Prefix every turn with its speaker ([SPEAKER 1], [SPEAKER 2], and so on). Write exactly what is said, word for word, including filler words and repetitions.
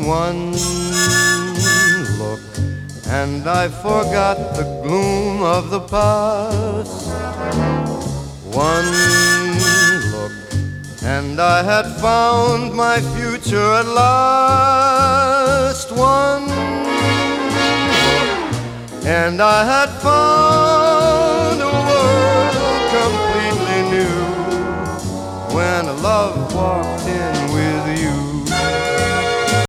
[SPEAKER 1] one look, and I forgot the gloom of the past. One look, and I had found my future at last. One look, and I had found